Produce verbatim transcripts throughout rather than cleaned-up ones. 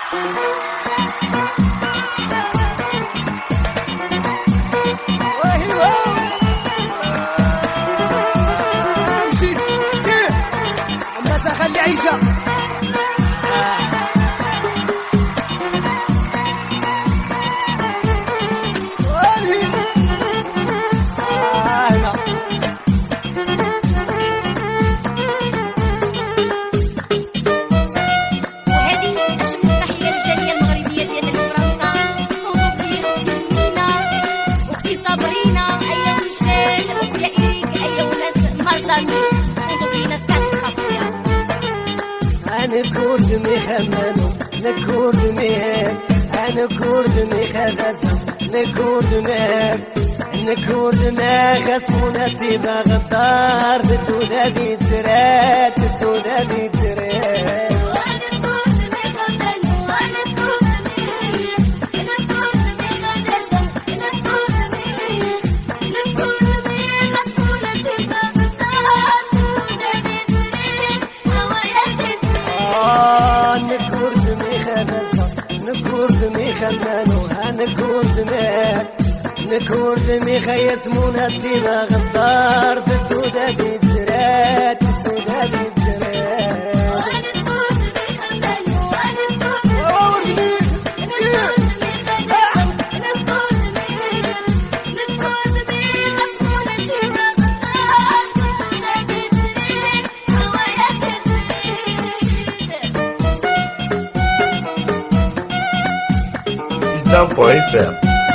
مشيت الناس خلي عيشة أنا كرد مخمنو نكرد مين أنا كرد مخذسم نكرد مين نكرد ما خصمنا تيبا غدار تدودا دي ترات تدودا دي ترات نكرد مي خمانو هنكرد مي نكرد مي خيسمونا تيبا غدار تدودا دي ترات تدودا دي ترات هنكرد مي خمانو هنكرد مي نكرد مي نكرد مي نكرد مي خيسمونا تيبا غدار تدودا دي ترات هوايا Sampo F M.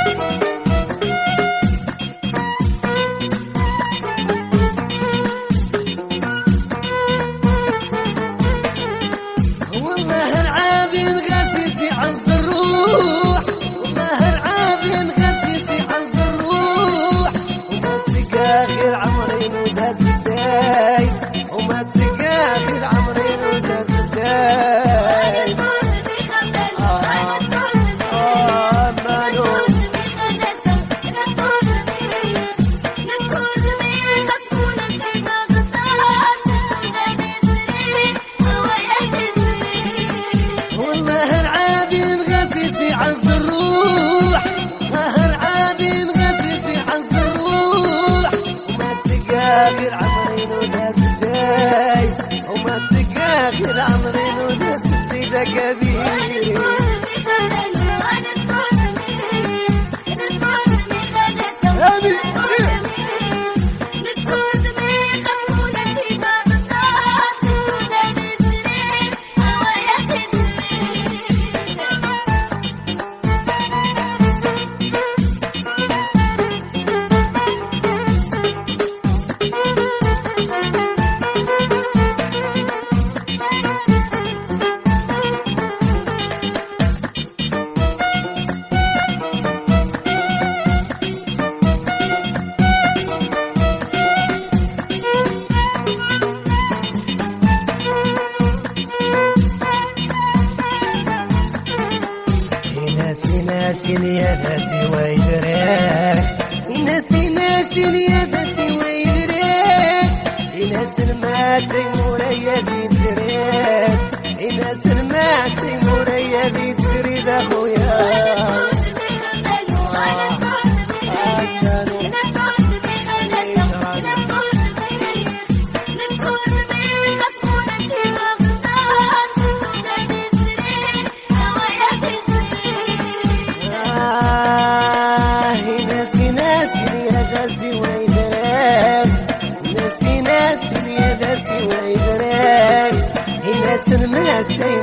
والله العظيم غسيسي عز الروح والله العظيم غسيسي عز الروح وما تسقى غير عمرين وداس الداي وما تسقى غير عمرين وداس الداي عز الروح الله العظيم غسيسي عز الروح وما تسقى غير عمرين وناس الداي وما تسقى غير عمرين وناس الداي ده كبير ناسي يا ناسي ويدريك ناسي ناسي يا ناسي ويدريك ناس الماتي مريا بيدريك ناس الماتي مريا بيدريك اخويا ناسي